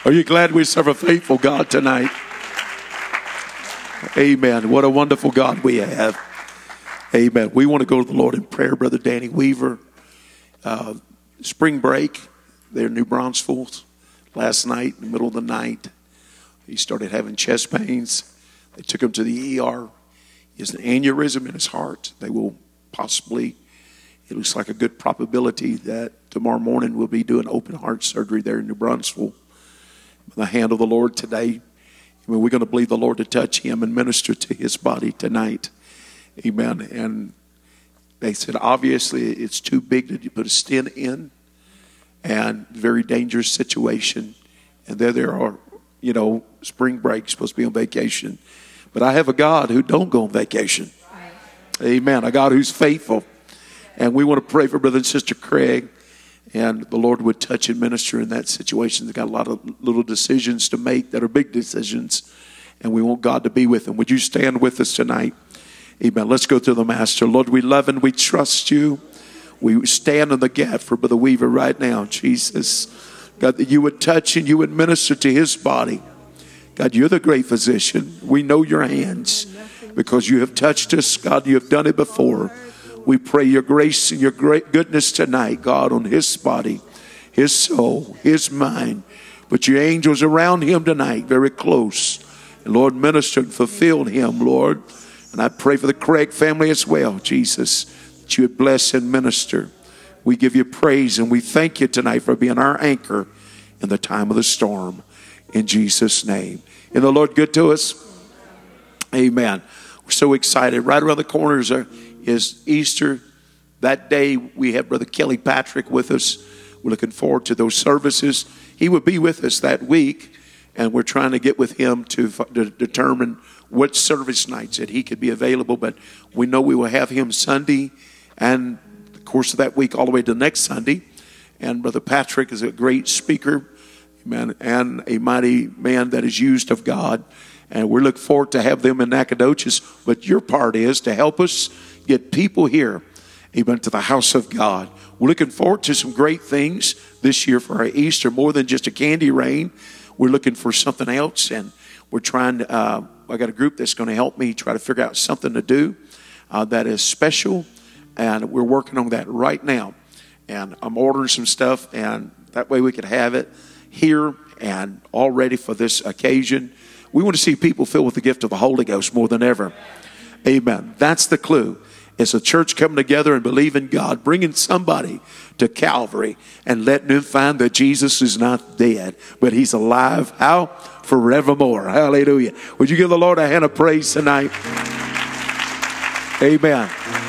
Are you glad we serve a faithful God tonight? Amen. What a wonderful God we have. Amen. We want to go to the Lord in prayer. Brother Danny Weaver, spring break there in New Braunfels last night, in the middle of the night. He started having chest pains. They took him to the ER. He has an aneurysm in his heart. They will possibly, it looks like a good probability that tomorrow morning we'll be doing open heart surgery there in New Braunfels. The hand of the Lord today. Amen. We're going to believe the Lord to touch him and minister to his body tonight. Amen. And they said, obviously, it's too big to put a stent in, and very dangerous situation. And there are, spring break, supposed to be on vacation. But I have a God who don't go on vacation. Amen. A God who's faithful. And we want to pray for Brother and Sister Craig. And the Lord would touch and minister in that situation. They've got a lot of little decisions to make that are big decisions. And we want God to be with them. Would you stand with us tonight? Amen. Let's go to the Master. Lord, we love and we trust you. We stand in the gap for Brother Weaver right now, Jesus. God, that you would touch and you would minister to his body. God, you're the great physician. We know your hands because you have touched us. God, you have done it before. We pray your grace and your great goodness tonight, God, on his body, his soul, his mind. Put your angels around him tonight, very close. And Lord, minister and fulfill him, Lord. And I pray for the Craig family as well, Jesus, that you would bless and minister. We give you praise and we thank you tonight for being our anchor in the time of the storm. In Jesus' name. Is the Lord good to us? Amen. We're so excited. Right around the corners is Easter. That day we have Brother Kelly Patrick with us. We're looking forward to those services. He would be with us that week, and we're trying to get with him to determine what service nights that he could be available. But we know we will have him Sunday and the course of that week all the way to next Sunday. And Brother Patrick is a great speaker, amen, and a mighty man that is used of God. And we look forward to have them in Nacogdoches. But your part is to help us get people here, amen, to the house of God. We're looking forward to some great things this year for our Easter, more than just a candy rain. We're looking for something else, and we're trying to, I got a group that's going to help me try to figure out something to do that is special, and we're working on that right now. And I'm ordering some stuff, and that way we could have it here and all ready for this occasion. We want to see people filled with the gift of the Holy Ghost more than ever. Amen. That's the clue. It's a church coming together and believing God, bringing somebody to Calvary and letting them find that Jesus is not dead, but he's alive. How? Forevermore. Hallelujah. Would you give the Lord a hand of praise tonight? Amen.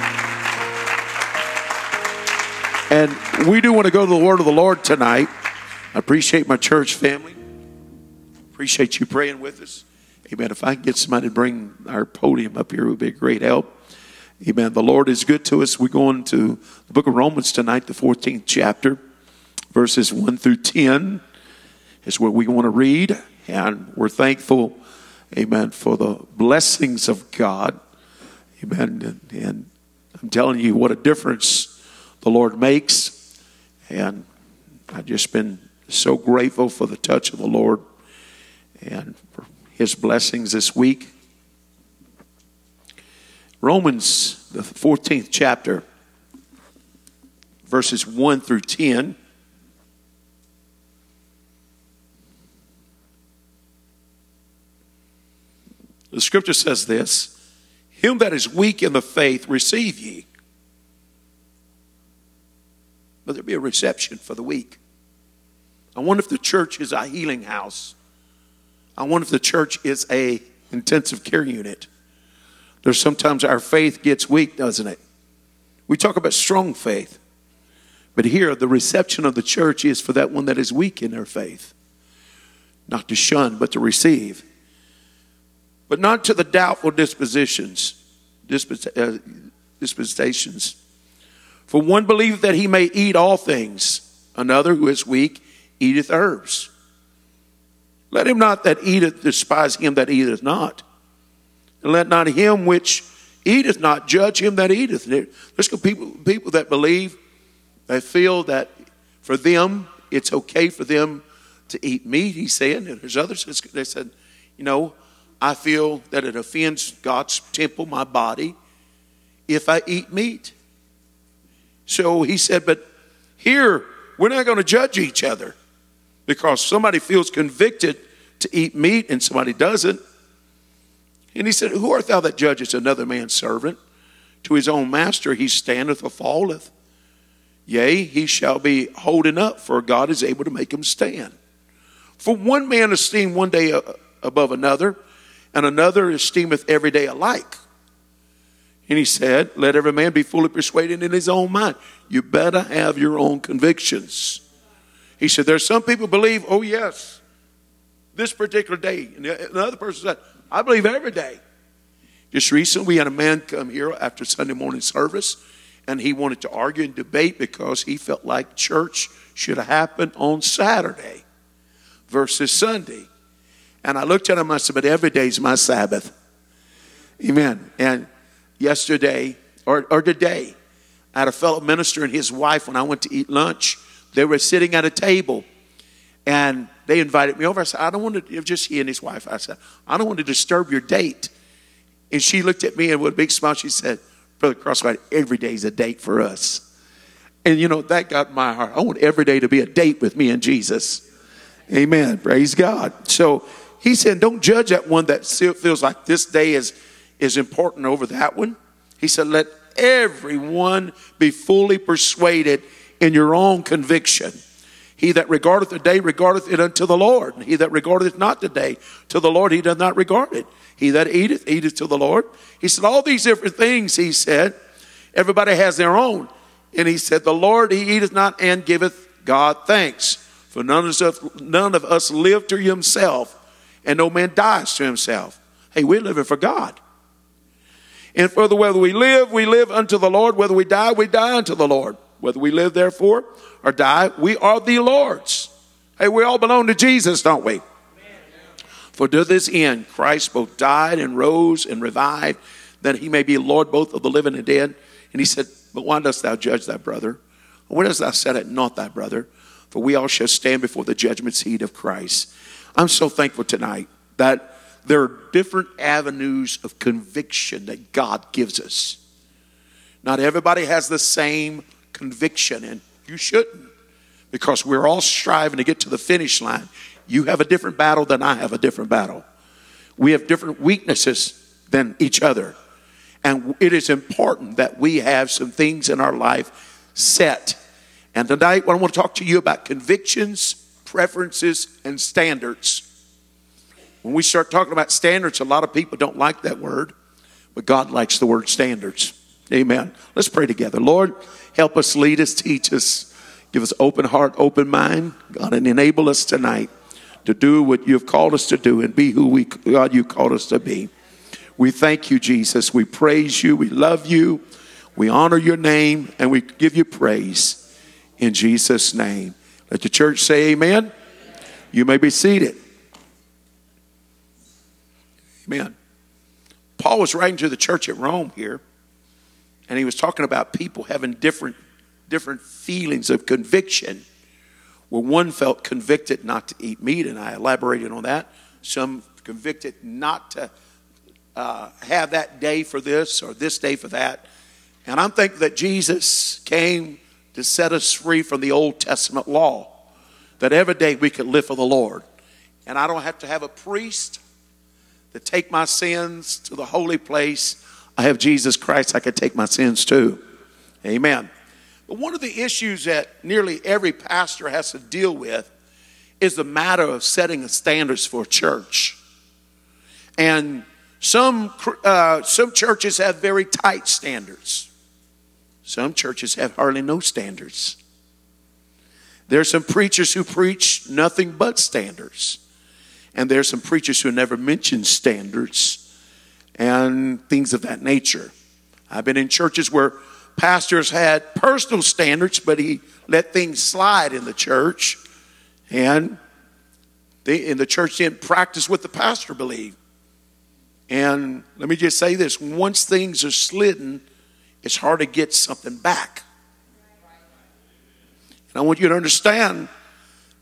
And we do want to go to the word of the Lord tonight. I appreciate my church family. Appreciate you praying with us. Amen. If I can get somebody to bring our podium up here, it would be a great help. Amen. The Lord is good to us. We're going to the book of Romans tonight, the 14th chapter, verses 1 through 10 is what we want to read. And we're thankful, amen, for the blessings of God. Amen. And I'm telling you what a difference the Lord makes. And I've just been so grateful for the touch of the Lord and for his blessings this week. Romans, the 14th chapter, verses 1 through 10. The scripture says this: him that is weak in the faith receive ye. But there be a reception for the weak. I wonder if the church is a healing house. I wonder if the church is a intensive care unit. There's sometimes our faith gets weak, doesn't it? We talk about strong faith. But here, the reception of the church is for that one that is weak in their faith. Not to shun, but to receive. But not to the doubtful dispensations. For one believeth that he may eat all things. Another, who is weak, eateth herbs. Let him not that eateth despise him that eateth not. And let not him which eateth not judge him that eateth. There's people that believe, they feel that for them, it's okay for them to eat meat, he said. And there's others, they said, I feel that it offends God's temple, my body, if I eat meat. So he said, but here, we're not going to judge each other because somebody feels convicted to eat meat and somebody doesn't. And he said, who art thou that judgest another man's servant? To his own master he standeth or falleth. Yea, he shall be holding up, for God is able to make him stand. For one man esteem one day above another, and another esteemeth every day alike. And he said, let every man be fully persuaded in his own mind. You better have your own convictions. He said, there's some people believe, oh yes, this particular day. And another person said, I believe every day. Just recently, we had a man come here after Sunday morning service, and he wanted to argue and debate because he felt like church should have happened on Saturday versus Sunday. And I looked at him and I said, but every day is my Sabbath. Amen. And yesterday, or today, I had a fellow minister and his wife, when I went to eat lunch, they were sitting at a table, and they invited me over. I said, I don't want to, it was just he and his wife. I said, I don't want to disturb your date. And she looked at me and with a big smile, she said, Brother Crosswhite, every day is a date for us. And that got my heart. I want every day to be a date with me and Jesus. Amen. Praise God. So he said, don't judge that one that feels like this day is important over that one. He said, let everyone be fully persuaded in your own conviction. He that regardeth the day regardeth it unto the Lord. He that regardeth not the day to the Lord, he doth not regard it. He that eateth, eateth to the Lord. He said, all these different things, he said, everybody has their own. And he said, the Lord, he eateth not and giveth God thanks. For none of us live to himself, and no man dies to himself. Hey, we're living for God. And further, whether we live unto the Lord. Whether we die unto the Lord. Whether we live, therefore, or die, we are the Lord's. Hey, we all belong to Jesus, don't we? Amen. For to this end, Christ both died and rose and revived, that he may be Lord both of the living and dead. And he said, but why dost thou judge thy brother? Or why dost thou set it not thy brother? For we all shall stand before the judgment seat of Christ. I'm so thankful tonight that there are different avenues of conviction that God gives us. Not everybody has the same conviction, and you shouldn't, because we're all striving to get to the finish line. You have a different battle than I have a different battle. We have different weaknesses than each other. And it is important that we have some things in our life set. And tonight, I want to talk to you about convictions, preferences, and standards. When we start talking about standards, a lot of people don't like that word, but God likes the word standards. Amen. Let's pray together. Lord, help us, lead us, teach us. Give us open heart, open mind, God, and enable us tonight to do what you have called us to do and be who God, you called us to be. We thank you, Jesus. We praise you. We love you. We honor your name, and we give you praise in Jesus' name. Let the church say amen. You may be seated. Amen. Paul was writing to the church at Rome here, and he was talking about people having different feelings of conviction. Where one felt convicted not to eat meat, and I elaborated on that. Some convicted not to have that day for this or this day for that. And I'm thankful that Jesus came to set us free from the Old Testament law, that every day we could live for the Lord. And I don't have to have a priest to take my sins to the holy place. I have Jesus Christ I can take my sins to. Amen. But one of the issues that nearly every pastor has to deal with is the matter of setting the standards for a church. And some churches have very tight standards. Some churches have hardly no standards. There's some preachers who preach nothing but standards. And there's some preachers who never mention standards and things of that nature. I've been in churches where pastors had personal standards, but he let things slide in the church. And the church didn't practice what the pastor believed. And let me just say this. Once things are slidden, it's hard to get something back. And I want you to understand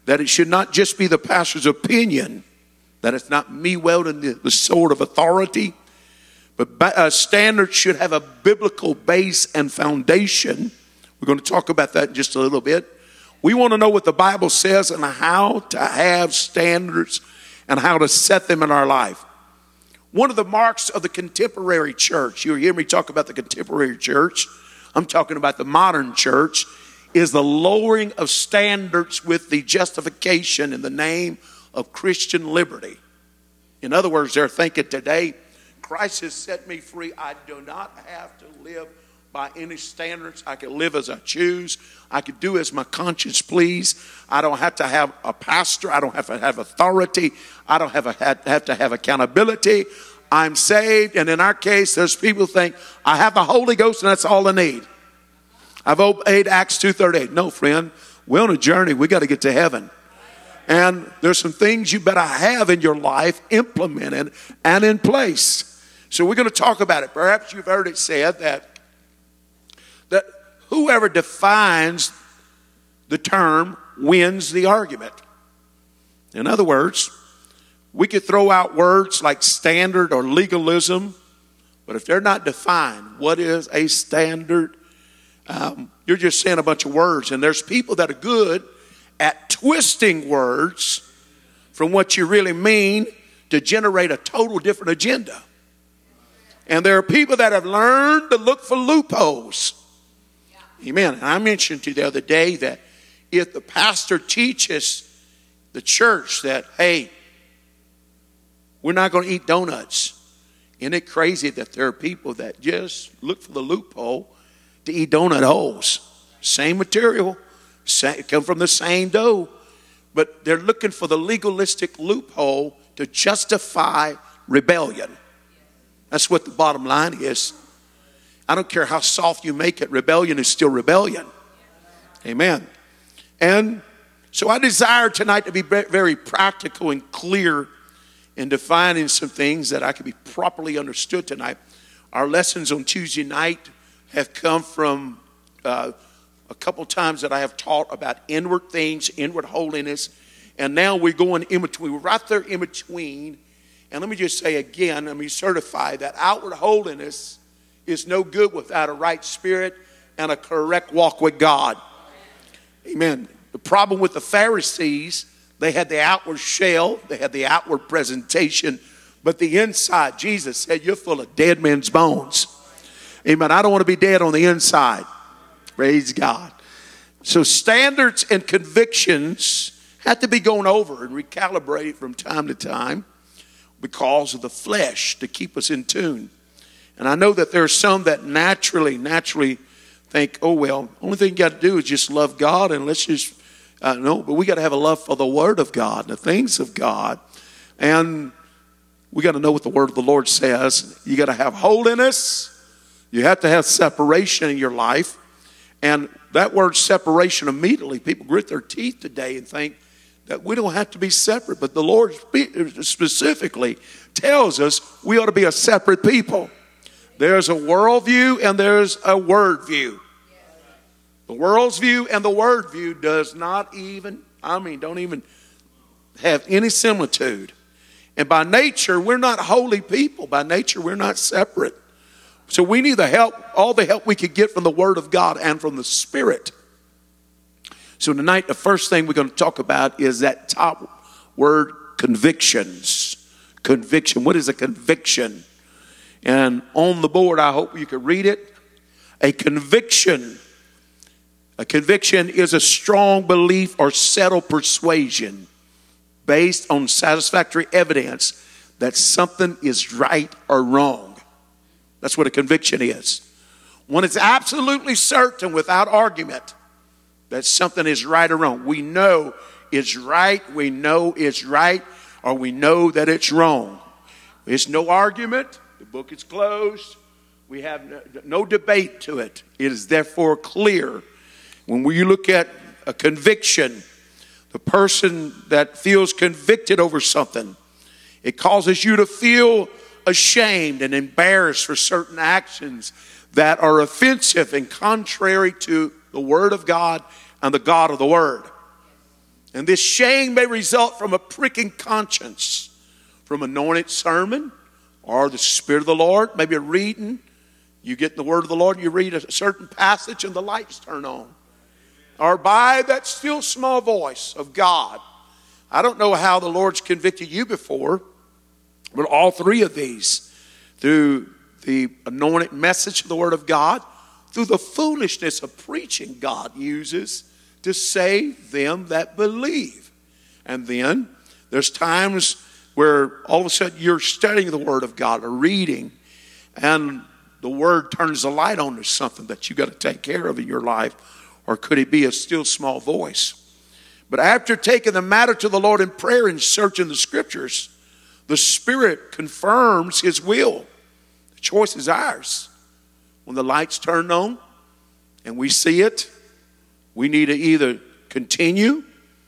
that it should not just be the pastor's opinion, that it's not me wielding the sword of authority, but standards should have a biblical base and foundation. We're going to talk about that in just a little bit. We want to know what the Bible says and how to have standards and how to set them in our life. One of the marks of the contemporary church, you'll hear me talk about the contemporary church, I'm talking about the modern church, is the lowering of standards with the justification in the name of Christian liberty. In other words, they're thinking today, Christ has set me free. I do not have to live by any standards. I can live as I choose. I can do as my conscience please. I don't have to have a pastor. I don't have to have authority. I don't have to have accountability. I'm saved. And in our case, there's people who think, I have the Holy Ghost and that's all I need. I've obeyed Acts 2:38. No, friend. We're on a journey. We got to get to heaven. And there's some things you better have in your life implemented and in place. So we're going to talk about it. Perhaps you've heard it said that whoever defines the term wins the argument. In other words, we could throw out words like standard or legalism, but if they're not defined, what is a standard? You're just saying a bunch of words. And there's people that are good at twisting words from what you really mean to generate a total different agenda. And there are people that have learned to look for loopholes. Amen. And I mentioned to you the other day that if the pastor teaches the church that, hey, we're not going to eat donuts, isn't it crazy that there are people that just look for the loophole to eat donut holes? Same material, come from the same dough, but they're looking for the legalistic loophole to justify rebellion. That's what the bottom line is. I don't care how soft you make it, rebellion is still rebellion. Amen. And so I desire tonight to be very practical and clear in defining some things that I can be properly understood tonight. Our lessons on Tuesday night have come from a couple times that I have taught about inward things, inward holiness. And now we're going in between. We're right there in between. And let me just say again, let me certify that outward holiness is no good without a right spirit and a correct walk with God. Amen. The problem with the Pharisees, they had the outward shell, they had the outward presentation, but the inside, Jesus said, you're full of dead men's bones. Amen. I don't want to be dead on the inside. Praise God. So standards and convictions have to be gone over and recalibrated from time to time because of the flesh to keep us in tune. And I know that there are some that naturally think, oh, well, only thing you got to do is just love God and let's just, no, but we got to have a love for the Word of God, the things of God. And we got to know what the Word of the Lord says. You got to have holiness. You have to have separation in your life. And that word separation, immediately people grit their teeth today and think that we don't have to be separate. But the Lord specifically tells us we ought to be a separate people. There's a worldview and there's a word view. The world's view and the word view does not even, don't even have any similitude. And by nature, we're not holy people. By nature, we're not separate. So we need the help, all the help we could get from the Word of God and from the Spirit. So tonight, the first thing we're going to talk about is that top word, convictions. Conviction. What is a conviction? And on the board, I hope you can read it. A conviction is a strong belief or settled persuasion based on satisfactory evidence that something is right or wrong. That's what a conviction is. When it's absolutely certain without argument that something is right or wrong. We know it's right, we know it's right, or we know that it's wrong. There's no argument. The book is closed. We have no debate to it. It is therefore clear. When we look at a conviction, the person that feels convicted over something, it causes you to feel ashamed and embarrassed for certain actions that are offensive and contrary to the Word of God and the God of the Word. And this shame may result from a pricking conscience, from anointed sermon, or the Spirit of the Lord, maybe a reading. You get the word of the Lord, you read a certain passage and the lights turn on. Or by that still small voice of God. I don't know how the Lord's convicted you before, but all three of these, through the anointed message of the Word of God, through the foolishness of preaching God uses to save them that believe. And then there's times where all of a sudden you're studying the Word of God or reading, and the Word turns the light on to something that you got to take care of in your life. Or could it be a still small voice? But after taking the matter to the Lord in prayer and searching the Scriptures, the Spirit confirms His will. The choice is ours. When the lights turn on and we see it, we need to either continue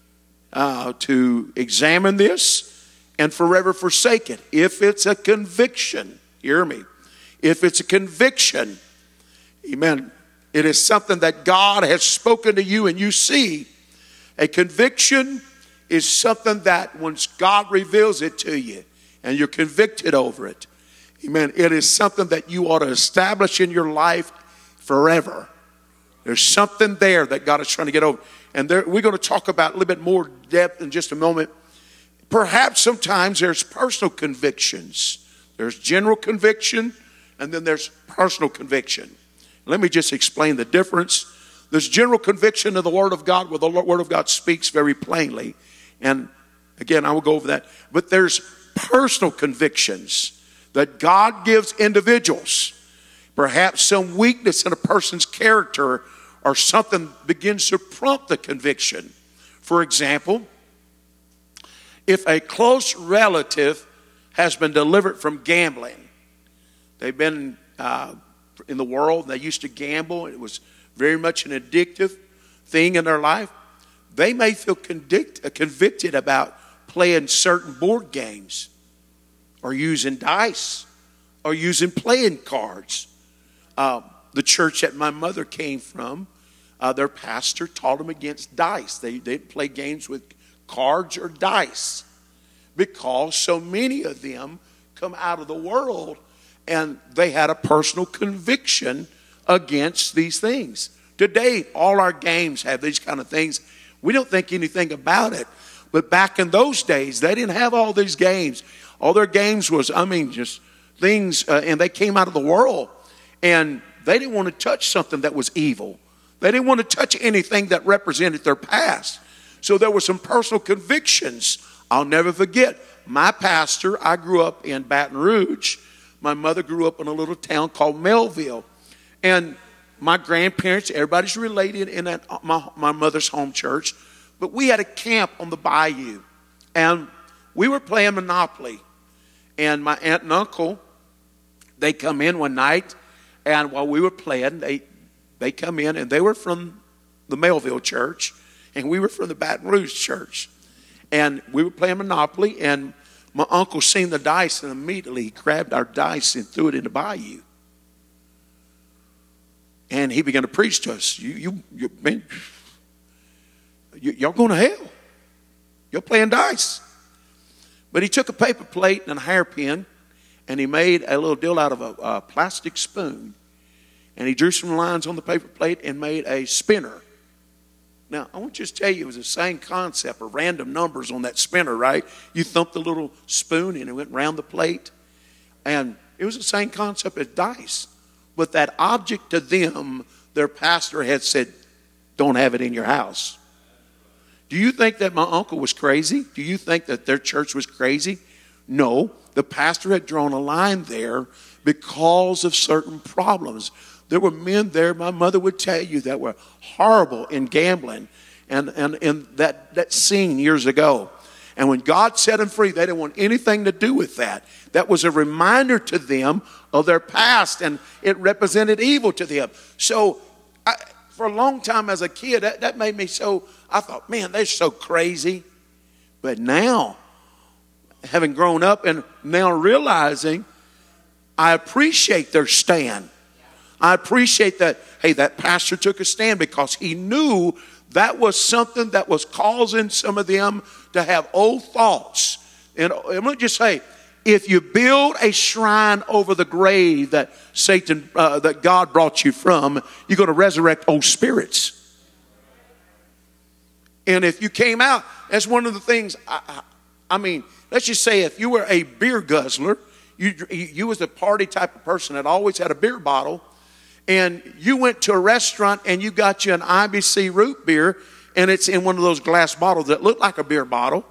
to examine this and forever forsake it. If it's a conviction, hear me, if it's a conviction, amen, it is something that God has spoken to you and you see. A conviction is something that once God reveals it to you and you're convicted over it, amen, it is something that you ought to establish in your life forever. There's something there that God is trying to get over. And we're going to talk about a little bit more depth in just a moment. Perhaps sometimes there's personal convictions. There's general conviction, and then there's personal conviction. Let me just explain the difference. There's general conviction of the Word of God where the Word of God speaks very plainly. And again, I will go over that. But there's personal convictions that God gives individuals. Perhaps some weakness in a person's character or something begins to prompt the conviction. For example, if a close relative has been delivered from gambling, they've been in the world, they used to gamble, it was very much an addictive thing in their life, they may feel convicted about playing certain board games or using dice or using playing cards. The church that my mother came from, their pastor taught them against dice. They didn't play games with cards or dice because so many of them come out of the world and they had a personal conviction against these things. Today, all our games have these kind of things. We don't think anything about it. But back in those days, they didn't have all these games. All their games was, just things, and they came out of the world. And they didn't want to touch something that was evil. They didn't want to touch anything that represented their past. So there were some personal convictions. I'll never forget. My pastor, I grew up in Baton Rouge. My mother grew up in a little town called Melville. And my grandparents, everybody's related in that, my mother's home church. But we had a camp on the bayou. And we were playing Monopoly. And my aunt and uncle, they come in one night. And while we were playing, they come in. And they were from the Melville church. And we were from the Baton Rouge church. And we were playing Monopoly. And my uncle seen the dice, and immediately he grabbed our dice and threw it in the bayou. And he began to preach to us. Y'all going to hell. You're playing dice. But he took a paper plate and a hairpin, and he made a little deal out of a plastic spoon. And he drew some lines on the paper plate and made a spinner. Now, I want you to tell you, it was the same concept of random numbers on that spinner, right? You thumped the little spoon and it went round the plate. And it was the same concept as dice. But that object to them, their pastor had said, don't have it in your house. Do you think that my uncle was crazy? Do you think that their church was crazy? No, the pastor had drawn a line there because of certain problems. There were men there, my mother would tell you, that were horrible in gambling and in that scene years ago. And when God set them free, they didn't want anything to do with that. That was a reminder to them of their past, and it represented evil to them. So for a long time as a kid, that made me so, I thought, man, they're so crazy. But now, having grown up and now realizing, I appreciate their stand. I appreciate that, hey, that pastor took a stand because he knew That was something that was causing some of them to have old thoughts. And I'm going to just say, if you build a shrine over the grave that that God brought you from, you're going to resurrect old spirits. And if you came out, that's one of the things, I mean, let's just say if you were a beer guzzler, you was a party type of person that always had a beer bottle, and you went to a restaurant and you got you an IBC root beer, and it's in one of those glass bottles that look like a beer bottle,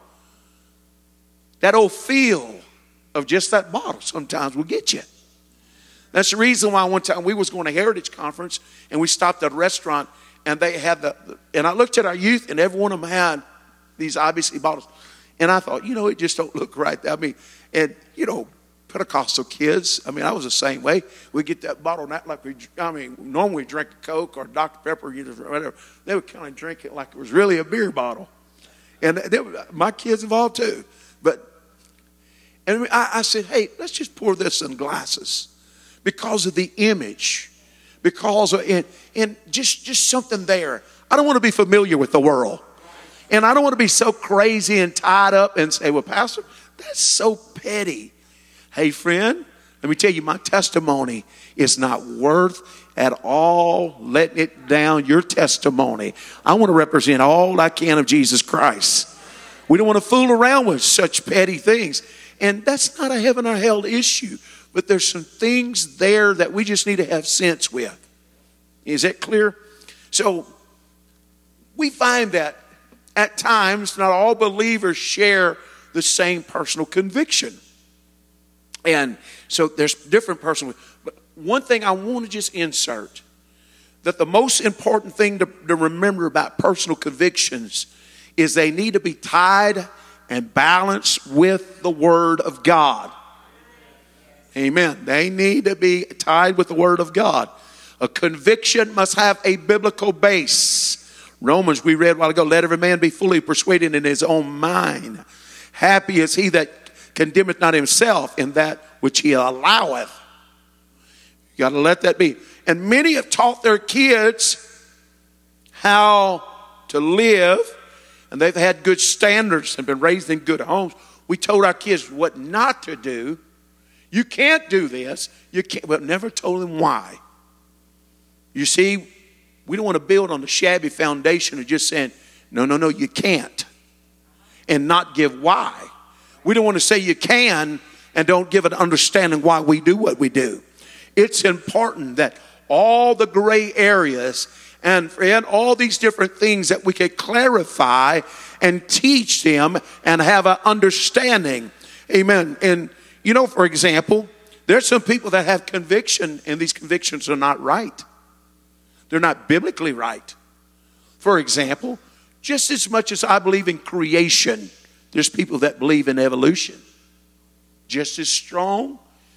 that old feel of just that bottle sometimes will get you. That's the reason why one time we was going to Heritage Conference, and we stopped at a restaurant, and they had and I looked at our youth, and every one of them had these IBC bottles. And I thought, it just don't look right. I mean, and, Pentecostal kids, I mean, I was the same way. We get that bottle, not like normally we drink a Coke or Dr. Pepper, whatever. They would kind of drink it like it was really a beer bottle. And my kids involved too. And I said, hey, let's just pour this in glasses because of the image, because of, and just something there. I don't want to be familiar with the world. And I don't want to be so crazy and tied up and say, well, Pastor, that's so petty. Hey, friend, let me tell you, my testimony is not worth at all letting it down your testimony. I want to represent all I can of Jesus Christ. We don't want to fool around with such petty things. And that's not a heaven or hell issue. But there's some things there that we just need to have sense with. Is that clear? So we find that at times not all believers share the same personal conviction. And so there's different personal. But one thing I want to just insert, that the most important thing to remember about personal convictions is they need to be tied and balanced with the Word of God. Amen. They need to be tied with the Word of God. A conviction must have a biblical base. Romans, we read a while ago, let every man be fully persuaded in his own mind. Happy is he that condemneth not himself in that which he alloweth. You got to let that be. And many have taught their kids how to live, and they've had good standards and been raised in good homes. We told our kids what not to do. You can't do this. You can't, but never told them why. You see, we don't want to build on the shabby foundation of just saying, no, you can't, and not give why. We don't want to say you can and don't give an understanding why we do what we do. It's important that all the gray areas and all these different things that we can clarify and teach them and have an understanding. Amen. And, for example, there's some people that have conviction, and these convictions are not right. They're not biblically right. For example, just as much as I believe in creation, there's people that believe in evolution. Just as strong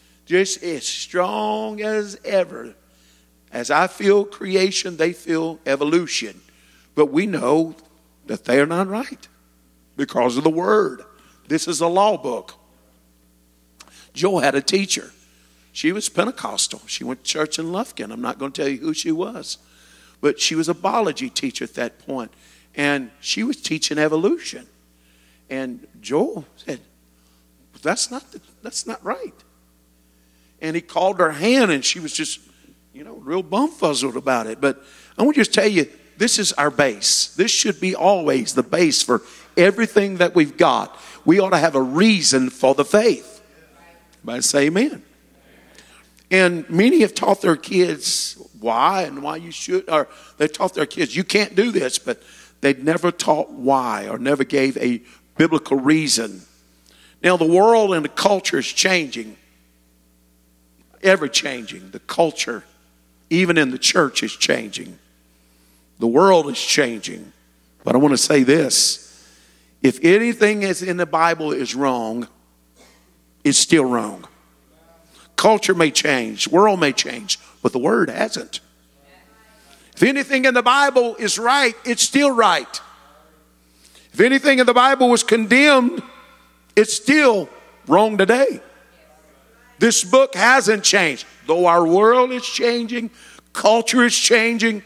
as ever. As I feel creation, they feel evolution. But we know that they are not right because of the Word. This is a law book. Joel had a teacher. She was Pentecostal. She went to church in Lufkin. I'm not going to tell you who she was. But she was a biology teacher at that point. And she was teaching evolution. And Joel said, that's not right. And he called her hand, and she was just, real bumfuzzled about it. But I want to just tell you, this is our base. This should be always the base for everything that we've got. We ought to have a reason for the faith. Everybody say amen. And many have taught their kids why and why you should, or they taught their kids, you can't do this, but they'd never taught why or never gave a biblical reason. Now, the world and the culture is changing. Ever changing. The culture, even in the church, is changing. The world is changing. But I want to say this. If anything is in the Bible is wrong, it's still wrong. Culture may change. World may change. But the Word hasn't. If anything in the Bible is right, it's still right. If anything in the Bible was condemned, it's still wrong today. This book hasn't changed. Though our world is changing, culture is changing,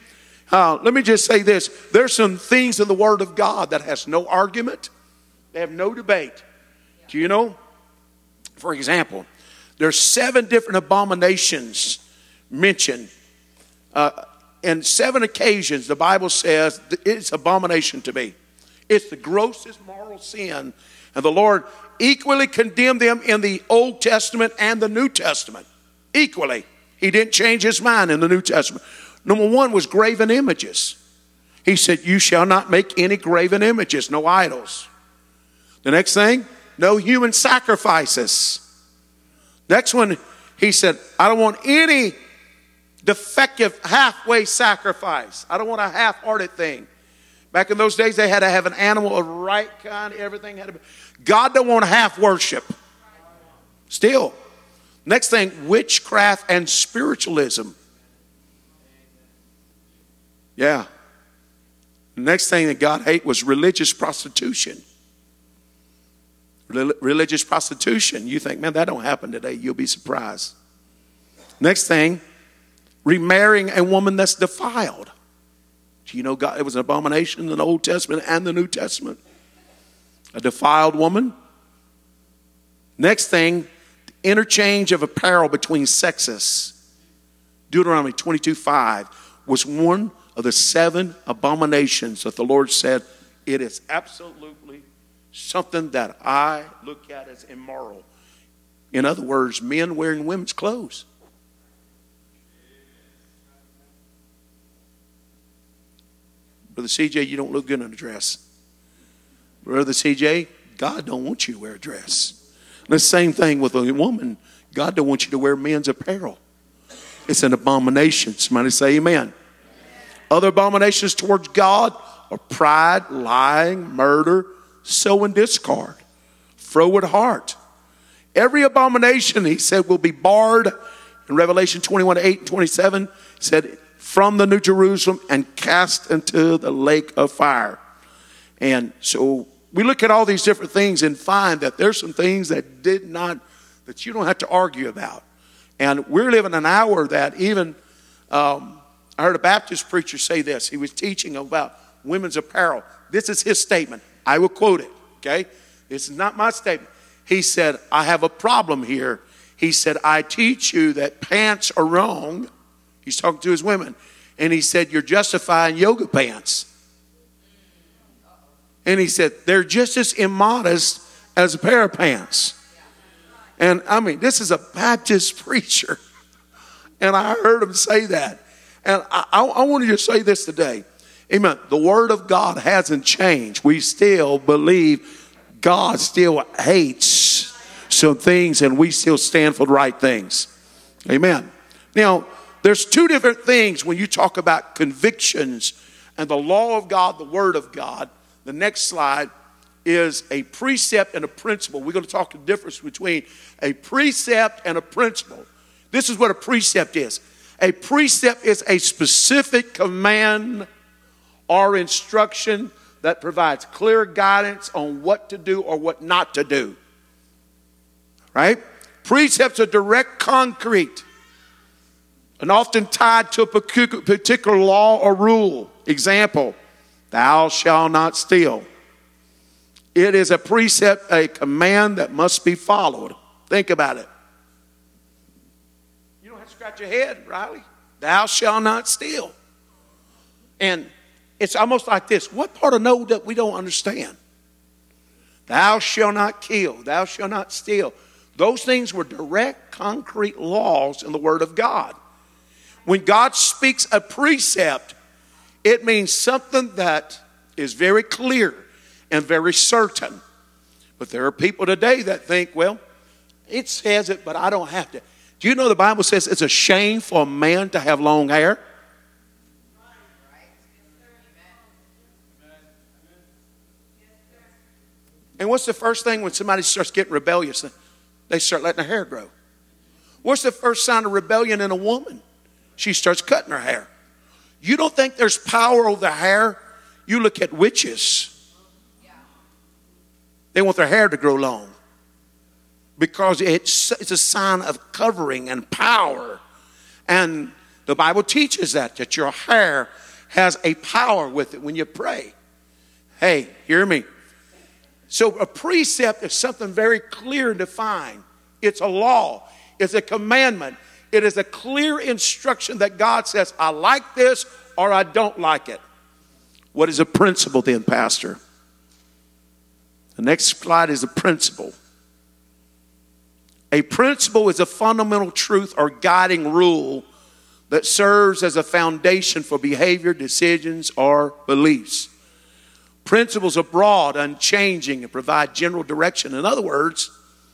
Let me just say this. There's some things in the Word of God that has no argument. They have no debate. Do you know? For example, there's 7 different abominations mentioned. In 7 occasions, the Bible says it's abomination to me. It's the grossest moral sin. And the Lord equally condemned them in the Old Testament and the New Testament. Equally. He didn't change his mind in the New Testament. Number 1 was graven images. He said, you shall not make any graven images, no idols. The next thing, no human sacrifices. Next one, he said, I don't want any defective halfway sacrifice. I don't want a half-hearted thing. Back in those days, they had to have an animal of right kind. Everything had to be. God don't want half worship. Still. Next thing, witchcraft and spiritualism. Yeah. The next thing that God hated was religious prostitution. Religious prostitution. You think, man, that don't happen today. You'll be surprised. Next thing, remarrying a woman that's defiled. Do you know God? It was an abomination in the Old Testament and the New Testament. A defiled woman. Next thing, interchange of apparel between sexes. Deuteronomy 22:5 was one of the 7 abominations that the Lord said, it is absolutely something that I look at as immoral. In other words, men wearing women's clothes. Brother CJ, you don't look good in a dress. Brother CJ, God don't want you to wear a dress. And the same thing with a woman. God don't want you to wear men's apparel. It's an abomination. Somebody say amen. Other abominations towards God are pride, lying, murder, sow and discard, froward heart. Every abomination, he said, will be barred. In Revelation 21:8 and 27, said, from the New Jerusalem and cast into the lake of fire. And so we look at all these different things and find that there's some things that you don't have to argue about. And we're living an hour that even, I heard a Baptist preacher say this. He was teaching about women's apparel. This is his statement. I will quote it, okay? This is not my statement. He said, I have a problem here. He said, I teach you that pants are wrong. He's talking to his women. And he said, you're justifying yoga pants. And he said, they're just as immodest as a pair of pants. And I mean, this is a Baptist preacher. And I heard him say that. And I want you to say this today. Amen. The Word of God hasn't changed. We still believe God still hates some things and we still stand for the right things. Amen. Now, there's 2 different things when you talk about convictions and the law of God, the Word of God. The next slide is a precept and a principle. We're going to talk the difference between a precept and a principle. This is what a precept is. A precept is a specific command or instruction that provides clear guidance on what to do or what not to do. Right? Precepts are direct, concrete, and often tied to a particular law or rule. Example, thou shalt not steal. It is a precept, a command that must be followed. Think about it. You don't have to scratch your head, Riley. Thou shalt not steal. And it's almost like this. What part of no that we don't understand? Thou shalt not kill. Thou shalt not steal. Those things were direct, concrete laws in the Word of God. When God speaks a precept, it means something that is very clear and very certain. But there are people today that think, well, it says it, but I don't have to. Do you know the Bible says it's a shame for a man to have long hair? And what's the first thing when somebody starts getting rebellious? They start letting their hair grow. What's the first sign of rebellion in a woman? She starts cutting her hair. You don't think there's power over the hair? You look at witches. They want their hair to grow long because it's a sign of covering and power. And the Bible teaches that your hair has a power with it when you pray. Hey, hear me. So a precept is something very clear and defined. It's a law. It's a commandment. It is a clear instruction that God says, I like this or I don't like it. What is a principle then, Pastor? The next slide is a principle. A principle is a fundamental truth or guiding rule that serves as a foundation for behavior, decisions, or beliefs. Principles are broad, unchanging, and provide general direction. In other words,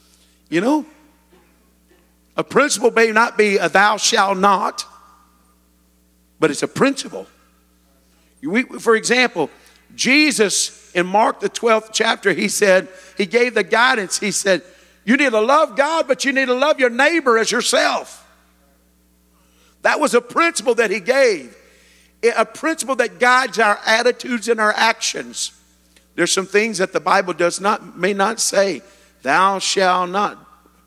a principle may not be a thou shalt not, but it's a principle. For example, Jesus in Mark the 12th chapter, he gave the guidance. He said, you need to love God, but you need to love your neighbor as yourself. That was a principle that he gave. A principle that guides our attitudes and our actions. There's some things that the Bible may not say. Thou shalt not,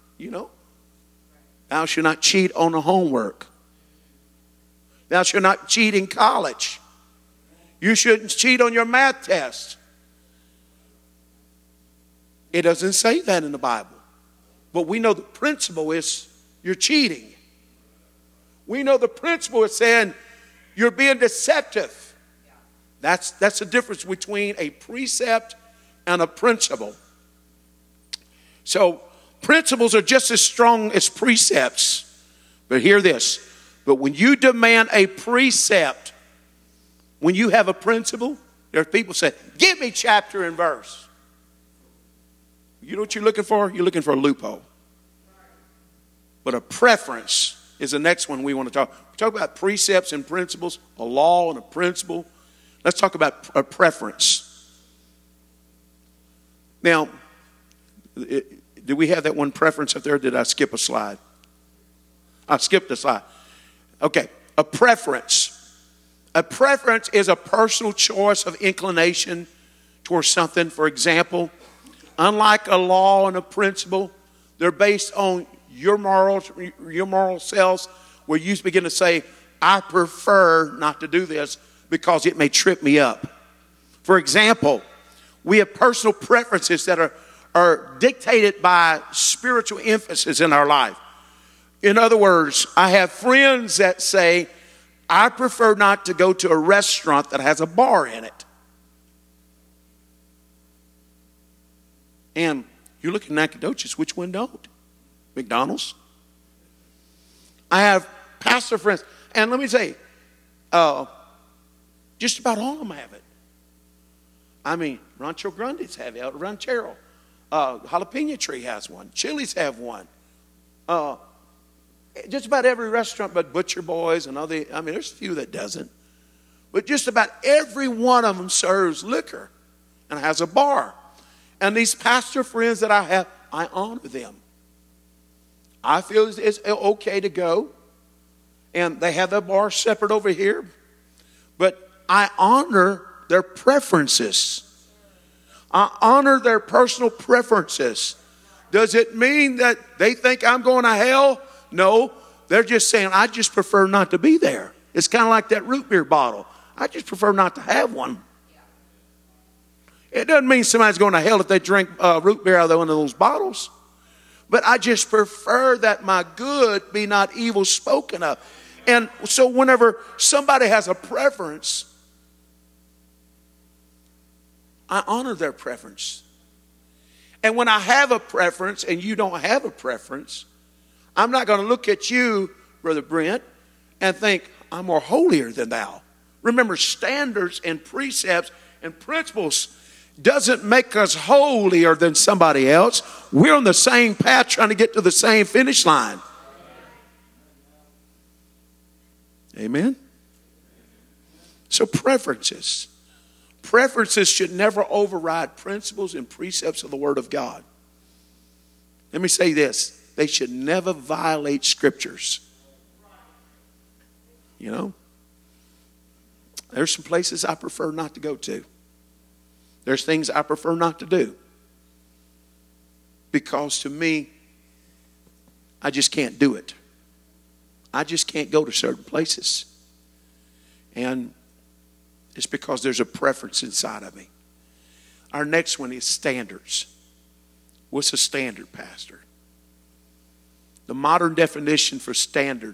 Thou shalt not cheat on the homework. Thou shalt not cheat in college. You shouldn't cheat on your math test. It doesn't say that in the Bible. But we know the principle is you're cheating. We know the principle is saying you're being deceptive. That's the difference between a precept and a principle. So principles are just as strong as precepts. But hear this. But when you demand a precept, when you have a principle, there are people say, give me chapter and verse. You know what you're looking for? You're looking for a loophole. But a preference is the next one we want to talk. We talk about precepts and principles, a law and a principle. Let's talk about a preference. Now, did we have that one preference up there? Or did I skip a slide? I skipped a slide. Okay, a preference. A preference is a personal choice of inclination towards something. For example, unlike a law and a principle, they're based on your moral selves, where you begin to say, I prefer not to do this because it may trip me up. For example, we have personal preferences that are dictated by spiritual emphasis in our life. In other words, I have friends that say, I prefer not to go to a restaurant that has a bar in it. And you look at Nacogdoches, which one don't? McDonald's. I have pastor friends, and let me say, just about all of them have it. I mean, Rancho Grande's have it, Ranchero. Jalapeno Tree has one. Chili's have one. Just about every restaurant but Butcher Boys and other, there's a few that doesn't. But just about every one of them serves liquor and has a bar. And these pastor friends that I have, I honor them. I feel it's okay to go. And they have their bar separate over here. But I honor their preferences. I honor their personal preferences. Does it mean that they think I'm going to hell? No. They're just saying, I just prefer not to be there. It's kind of like that root beer bottle. I just prefer not to have one. It doesn't mean somebody's going to hell if they drink root beer out of one of those bottles. But I just prefer that my good be not evil spoken of. And so whenever somebody has a preference, I honor their preference. And when I have a preference and you don't have a preference, I'm not going to look at you, Brother Brent, and think I'm more holier than thou. Remember, standards and precepts and principles doesn't make us holier than somebody else. We're on the same path trying to get to the same finish line. Amen? So preferences. Preferences should never override principles and precepts of the Word of God. Let me say this. They should never violate scriptures. You know? There's some places I prefer not to go to. There's things I prefer not to do. Because to me, I just can't do it. I just can't go to certain places. And It's because there's a preference inside of me. Our next one is standards. What's a standard, Pastor? The modern definition for standard,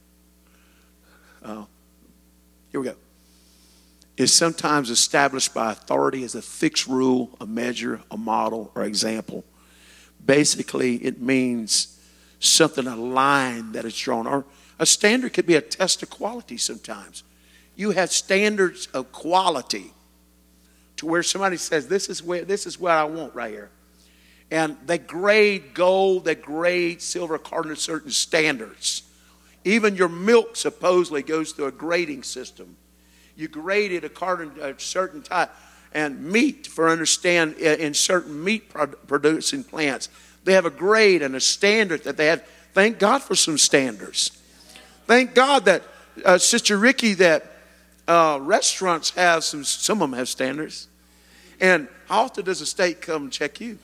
here we go, is sometimes established by authority as a fixed rule, a measure, a model, or example. Basically, it means something, a line that is drawn. Or a standard could be a test of quality sometimes. You have standards of quality to where somebody says, this is what I want right here. And they grade gold, they grade silver according to certain standards. Even your milk supposedly goes through a grading system. You grade it according to a certain type. And meat, for understand, in certain meat producing plants, they have a grade and a standard that they have. Thank God for some standards. Thank God that, Sister Ricky, that restaurants have some of them have standards. And how often does the state come and check you?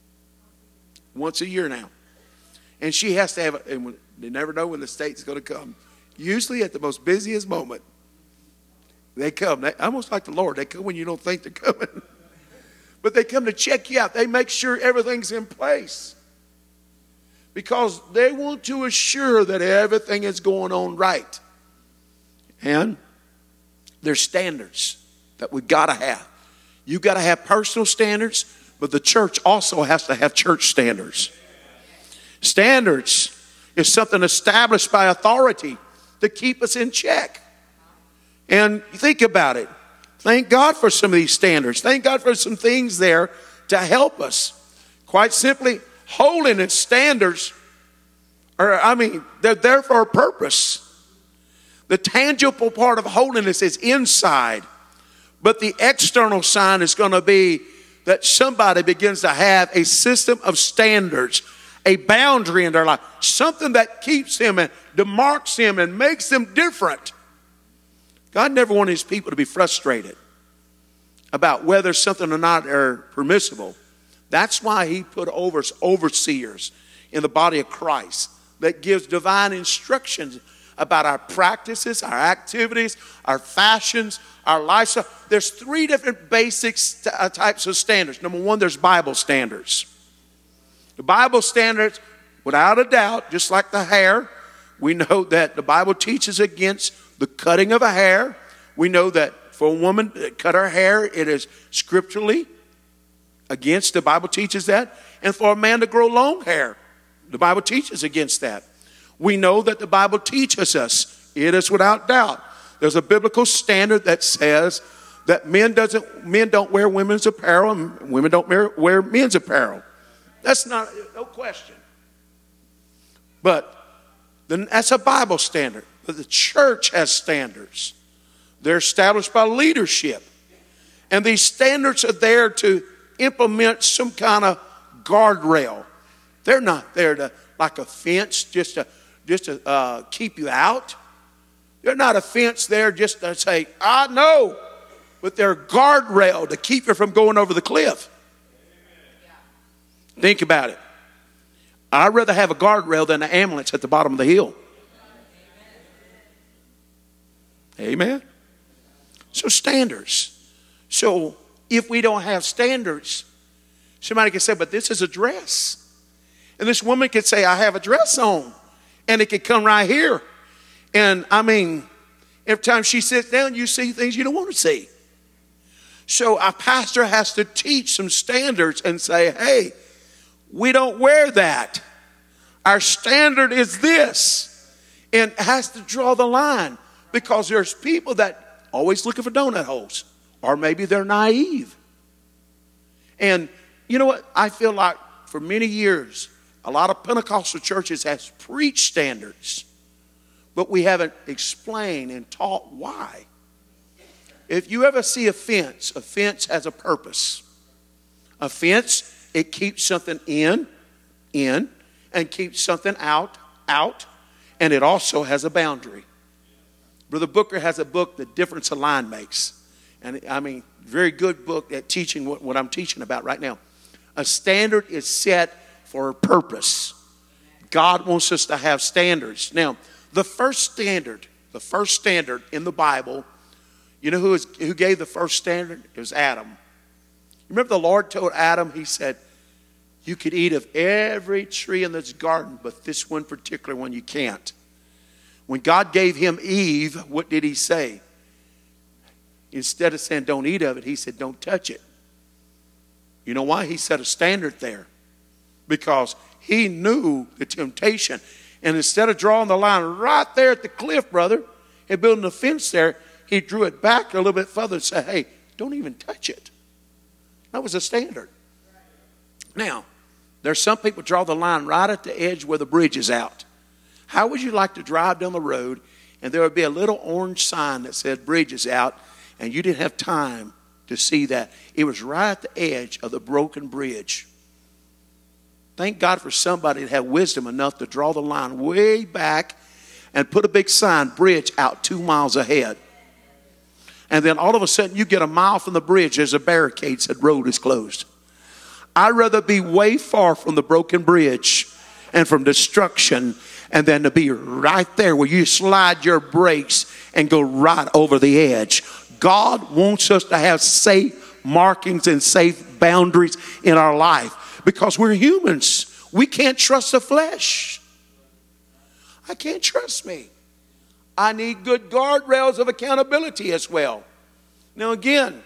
Once a year now. And she has to have, and they never know when the state's going to come. Usually at the most busiest moment, they come. They, almost like the Lord. They come when you don't think they're coming. But they come to check you out. They make sure everything's in place. Because they want to assure that everything is going on right. And there's standards that we've got to have. You've got to have personal standards, but the church also has to have church standards. Standards is something established by authority to keep us in check. And think about it. Thank God for some of these standards. Thank God for some things there to help us. Quite simply, holiness standards they're there for a purpose. The tangible part of holiness is inside. But the external sign is going to be that somebody begins to have a system of standards, a boundary in their life, something that keeps them and demarks them and makes them different. God never wanted his people to be frustrated about whether something or not are permissible. That's why he put overseers in the body of Christ that gives divine instructions about our practices, our activities, our fashions, our lifestyle. There's three different basic types of standards. Number one, there's Bible standards. The Bible standards, without a doubt, just like the hair, we know that the Bible teaches against the cutting of a hair. We know that for a woman to cut her hair, it is scripturally against. The Bible teaches that. And for a man to grow long hair, the Bible teaches against that. We know that the Bible teaches us. It is without doubt. There's a biblical standard that says that men don't wear women's apparel and women don't wear men's apparel. That's not, no question. But that's a Bible standard. But the church has standards. They're established by leadership. And these standards are there to implement some kind of guardrail. They're not there to, like a fence, just to keep you out. They're not a fence there just to say, no. But they're a guardrail to keep you from going over the cliff. Think about it. I'd rather have a guardrail than an ambulance at the bottom of the hill. Amen. So standards. So if we don't have standards, somebody can say, but this is a dress. And this woman could say, I have a dress on. And it could come right here. And every time she sits down, you see things you don't want to see. So a pastor has to teach some standards and say, hey, we don't wear that. Our standard is this. And has to draw the line. Because there's people that always looking for donut holes. Or maybe they're naive. And you know what? I feel like for many years, a lot of Pentecostal churches has preached standards. But we haven't explained and taught why. If you ever see a fence has a purpose. A fence, it keeps something in, and keeps something out, and it also has a boundary. Brother Booker has a book, The Difference a Line Makes. And very good book at teaching what I'm teaching about right now. A standard is set for a purpose. God wants us to have standards. Now, the first standard in the Bible You know who gave the first standard? It was Adam. Remember the Lord told Adam, he said, you could eat of every tree in this garden, but this one particular one you can't. When God gave him Eve, what did he say? Instead of saying don't eat of it, he said don't touch it. You know why? He set a standard there. Because he knew the temptation. And instead of drawing the line right there at the cliff, brother, and building a fence there, he drew it back a little bit further and said, hey, don't even touch it. That was a standard. Now, there's some people draw the line right at the edge where the bridge is out. How would you like to drive down the road and there would be a little orange sign that said bridge is out and you didn't have time to see that? It was right at the edge of the broken bridge. Thank God for somebody that had wisdom enough to draw the line way back and put a big sign, bridge out 2 miles ahead. And then all of a sudden you get a mile from the bridge, there's a barricade said road is closed. I'd rather be way far from the broken bridge and from destruction and then to be right there where you slide your brakes and go right over the edge. God wants us to have safe markings and safe boundaries in our life because we're humans. We can't trust the flesh. I can't trust me. I need good guardrails of accountability as well. Now again,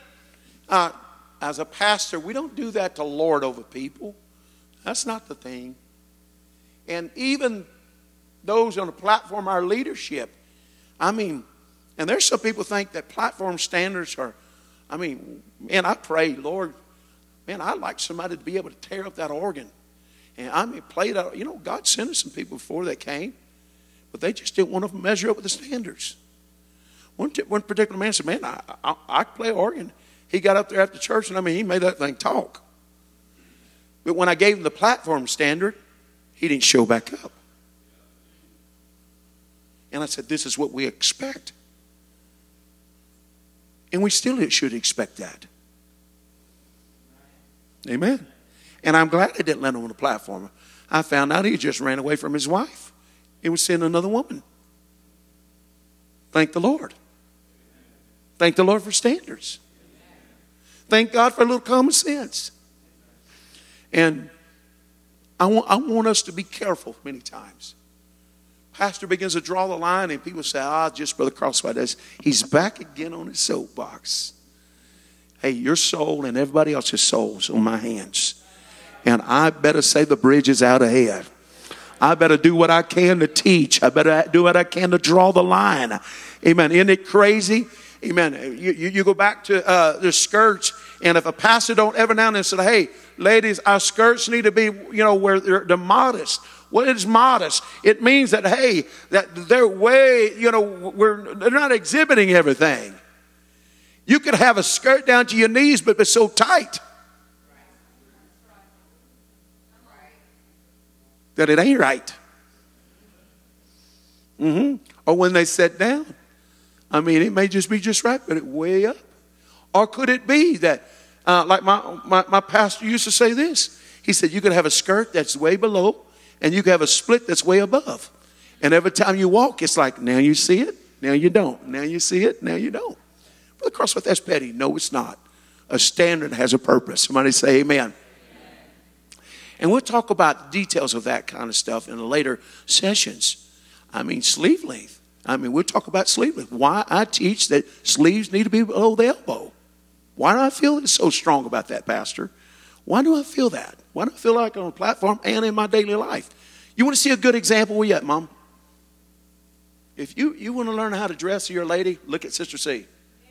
as a pastor, we don't do that to lord over people. That's not the thing. And even those on the platform, our leadership, and there's some people think that platform standards are, man, I pray, Lord, man, I'd like somebody to be able to tear up that organ. And play that, God sent us some people before they came. But they just didn't want to measure up with the standards. One particular man said, man, I play organ. He got up there after church and he made that thing talk. But when I gave him the platform standard, he didn't show back up. And I said, this is what we expect. And we still should expect that. Amen. And I'm glad I didn't let him on the platform. I found out he just ran away from his wife. He was seeing another woman. Thank the Lord. Thank the Lord for standards. Thank God for a little common sense. And I want us to be careful many times. Pastor begins to draw the line and people say, just Brother Crosswhite does. He's back again on his soapbox. Hey, your soul and everybody else's soul's on my hands. And I better say the bridge is out ahead. I better do what I can to teach. I better do what I can to draw the line. Amen. Isn't it crazy? Amen. You go back to the skirts, and if a pastor don't ever now and then say, hey, ladies, our skirts need to be, where they're modest. What is modest? It means that, hey, that they're way, they're not exhibiting everything. You could have a skirt down to your knees, but it's so tight that it ain't right. Or when they sit down. It may just be just right, but it way up. Or could it be that, like my pastor used to say this. He said, you could have a skirt that's way below, and you could have a split that's way above. And every time you walk, it's like, now you see it, now you don't. Now you see it, now you don't. Brother Crosswhite, that's petty. No, it's not. A standard has a purpose. Somebody say amen. And we'll talk about the details of that kind of stuff in later sessions. Sleeve length. We'll talk about sleeve length. Why I teach that sleeves need to be below the elbow. Why do I feel so strong about that, Pastor? Why do I feel that? Why do I feel like on a platform and in my daily life? You want to see a good example? Where you at, Mom? If you want to learn how to dress your lady, look at Sister C.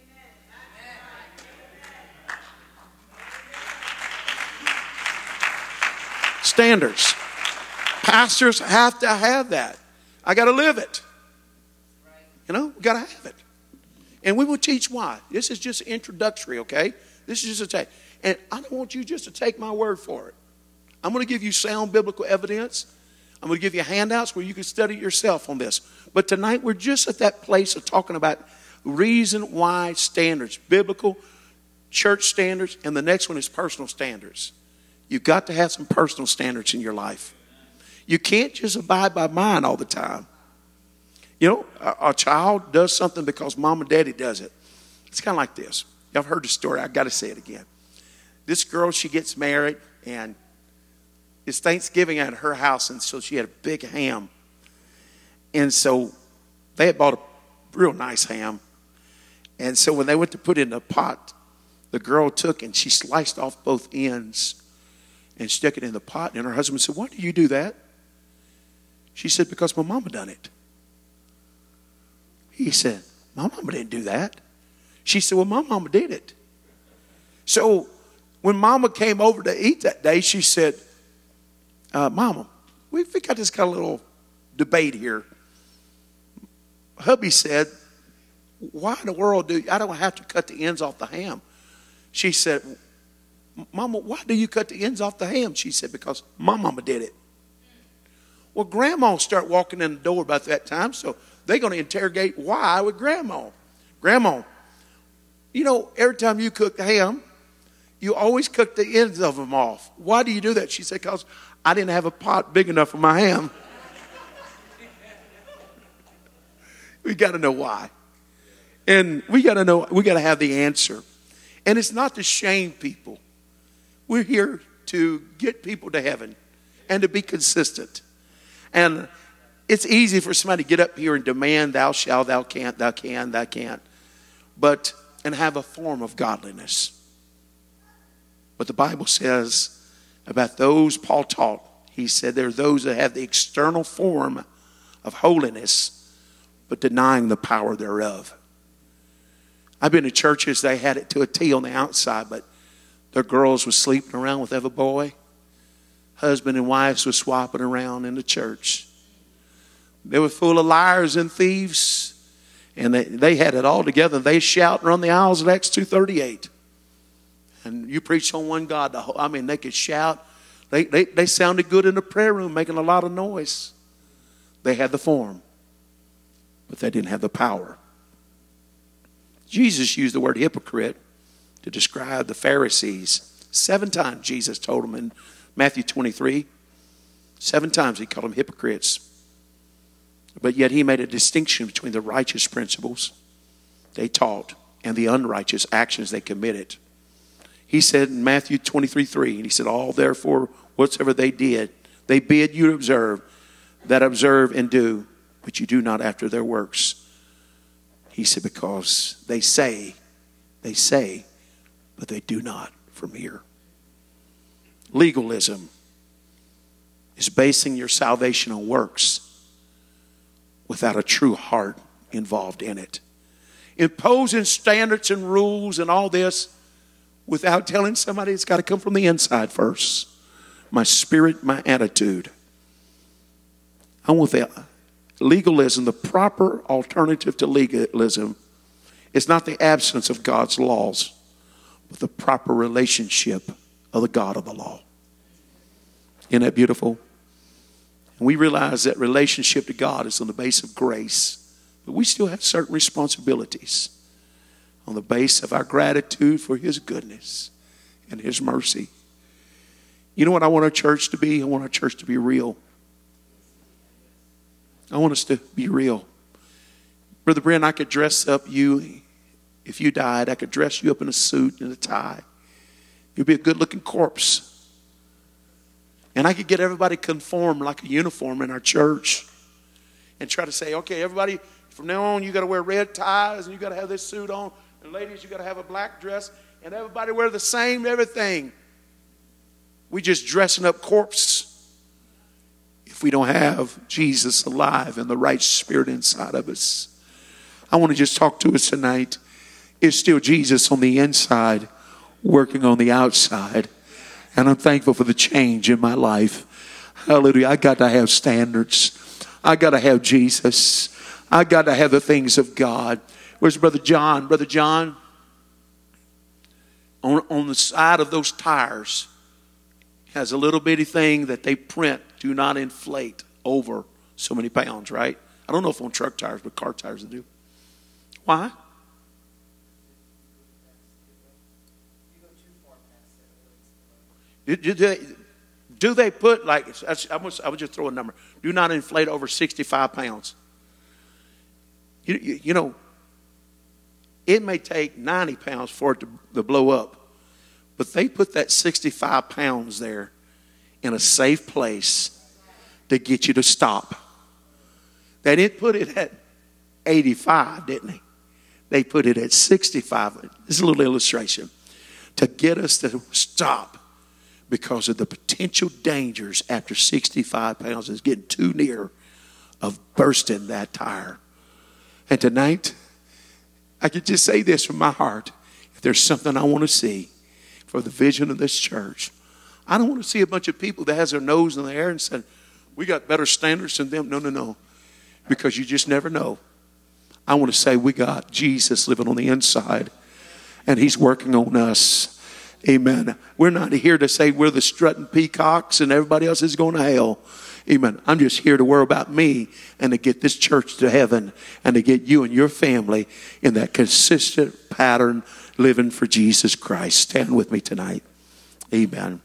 Standards. Pastors have to have that. I got to live it. We got to have it. And we will teach why. This is just introductory, okay? This is just a take. And I don't want you just to take my word for it. I'm going to give you sound biblical evidence. I'm going to give you handouts where you can study yourself on this. But tonight we're just at that place of talking about reason why standards. Biblical, church standards, and the next one is personal standards. You've got to have some personal standards in your life. You can't just abide by mine all the time. A child does something because mom and daddy does it. It's kind of like this. Y'all have heard the story. I got to say it again. This girl, she gets married, and it's Thanksgiving at her house, and so she had a big ham. And so they had bought a real nice ham. And so when they went to put it in the pot, the girl took and she sliced off both ends and stuck it in the pot. And her husband said, "Why do you do that?" She said, "Because my mama done it." He said, "My mama didn't do that." She said, "Well, my mama did it." So when mama came over to eat that day, she said, "Mama, we got this kind of little debate here." Hubby said, "Why in the world I don't have to cut the ends off the ham?" She said, "Mama, why do you cut the ends off the ham?" She said, "Because my mama did it." Well, Grandma started walking in the door about that time, so they're going to interrogate why with Grandma. "Grandma, you know, every time you cook the ham, you always cook the ends of them off. Why do you do that?" She said, "Because I didn't have a pot big enough for my ham." We got to know why. And we got to have the answer. And it's not to shame people. We're here to get people to heaven and to be consistent. And it's easy for somebody to get up here and demand thou shalt, thou can't, thou can, thou can't. And have a form of godliness. But the Bible says about those Paul taught, he said there are those that have the external form of holiness, but denying the power thereof. I've been to churches, they had it to a T on the outside, but their girls were sleeping around with every boy. Husband and wives were swapping around in the church. They were full of liars and thieves, and they had it all together. They shout and run the aisles of Acts 2:38. And you preach on one God. They could shout. They sounded good in the prayer room, making a lot of noise. They had the form, but they didn't have the power. Jesus used the word hypocrite to describe the Pharisees. 7 times Jesus told them in Matthew 23. 7 times he called them hypocrites. But yet he made a distinction between the righteous principles they taught and the unrighteous actions they committed. He said in Matthew 23:3, and he said, "All therefore whatsoever they did, they bid you observe, that observe and do, but you do not after their works." He said, because they say, but they do not from here. Legalism is basing your salvation on works without a true heart involved in it. Imposing standards and rules and all this without telling somebody it's got to come from the inside first. My spirit, my attitude. I want that. Legalism, the proper alternative to legalism, is not the absence of God's laws, but the proper relationship of the God of the law. Isn't that beautiful? And we realize that relationship to God is on the base of grace, but we still have certain responsibilities on the base of our gratitude for His goodness and His mercy. You know what I want our church to be? I want our church to be real. I want us to be real. Brother Brent, I could dress up you. If you died, I could dress you up in a suit and a tie. You'd be a good-looking corpse. And I could get everybody conformed like a uniform in our church and try to say, okay, everybody, from now on, you got to wear red ties and you got to have this suit on. And ladies, you got to have a black dress. And everybody wear the same everything. We just dressing up corpses. If we don't have Jesus alive and the right spirit inside of us. I want to just talk to us tonight. It's still Jesus on the inside, working on the outside. And I'm thankful for the change in my life. Hallelujah. I got to have standards. I got to have Jesus. I got to have the things of God. Where's Brother John? Brother John, on the side of those tires, has a little bitty thing that they print, do not inflate over so many pounds, right? I don't know if on truck tires, but car tires they do. Why? Do they put, like, I would just throw a number, do not inflate over 65 pounds. You know, It may take 90 pounds for it to blow up. But they put that 65 pounds there in a safe place to get you to stop. They didn't put it at 85, didn't they? They put it at 65. This is a little illustration. To get us to stop because of the potential dangers after 65 pounds is getting too near of bursting that tire. And tonight, I could just say this from my heart. If there's something I want to see for the vision of this church, I don't want to see a bunch of people that has their nose in the air and said, we got better standards than them. No. Because you just never know. I want to say we got Jesus living on the inside, and he's working on us. Amen. We're not here to say we're the strutting peacocks and everybody else is going to hell. Amen. I'm just here to worry about me and to get this church to heaven and to get you and your family in that consistent pattern living for Jesus Christ. Stand with me tonight. Amen.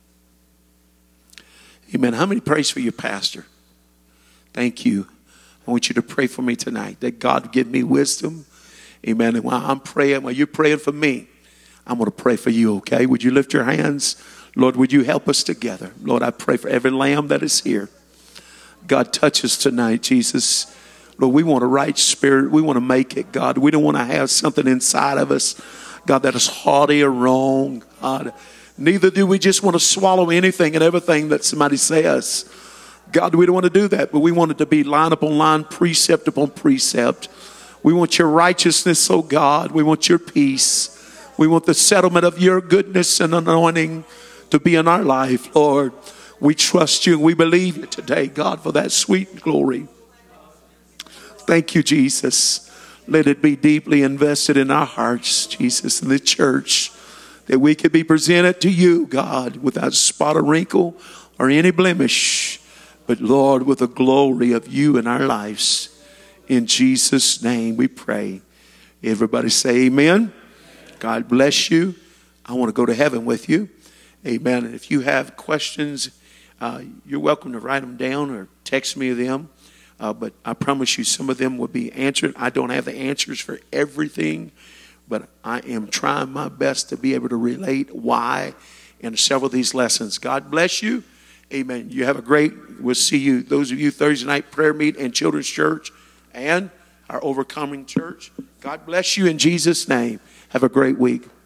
Amen. How many prays for your pastor? Thank you. I want you to pray for me tonight that God give me wisdom. Amen. And while I'm praying, while you're praying for me, I'm going to pray for you, okay? Would you lift your hands? Lord, would you help us together? Lord, I pray for every lamb that is here. God, touch us tonight, Jesus. Lord, we want a right spirit. We want to make it, God. We don't want to have something inside of us, God, that is haughty or wrong, God. Neither do we just want to swallow anything and everything that somebody says. God, we don't want to do that, but we want it to be line upon line, precept upon precept. We want your righteousness, oh God. We want your peace. We want the settlement of your goodness and anointing to be in our life, Lord. We trust you and we believe you today, God, for that sweet glory. Thank you, Jesus. Let it be deeply invested in our hearts, Jesus, in the church, that we could be presented to you, God, without spot or wrinkle or any blemish, but Lord, with the glory of you in our lives. In Jesus' name we pray. Everybody say amen. God bless you. I want to go to heaven with you. Amen. And if you have questions, you're welcome to write them down or text me them. But I promise you some of them will be answered. I don't have the answers for everything, but I am trying my best to be able to relate why in several of these lessons. God bless you. Amen. You have a great, we'll see you, those of you Thursday night prayer meet and children's church and our overcoming church. God bless you in Jesus' name. Have a great week.